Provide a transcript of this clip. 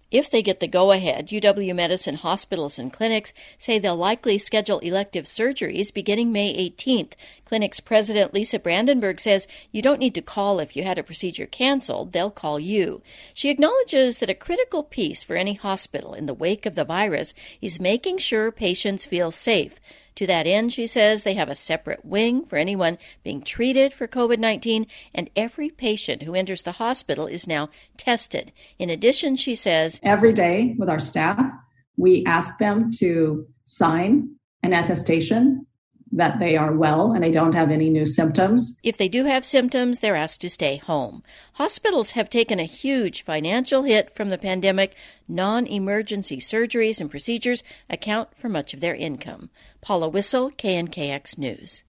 If they get the go-ahead, UW-Medicine hospitals and clinics say they'll likely schedule elective surgeries beginning May 18th. Clinic's president Lisa Brandenburg says you don't need to call if you had a procedure canceled. They'll call you. She acknowledges that a critical piece for any hospital in the wake of the virus is making sure patients feel safe. To that end, she says they have a separate wing for anyone being treated for COVID-19, and every patient who enters the hospital is now tested. In addition, she says, every day with our staff, we ask them to sign an attestation that they are well and they don't have any new symptoms. If they do have symptoms, they're asked to stay home. Hospitals have taken a huge financial hit from the pandemic. Non-emergency surgeries and procedures account for much of their income. Paula Wissel, KNKX News.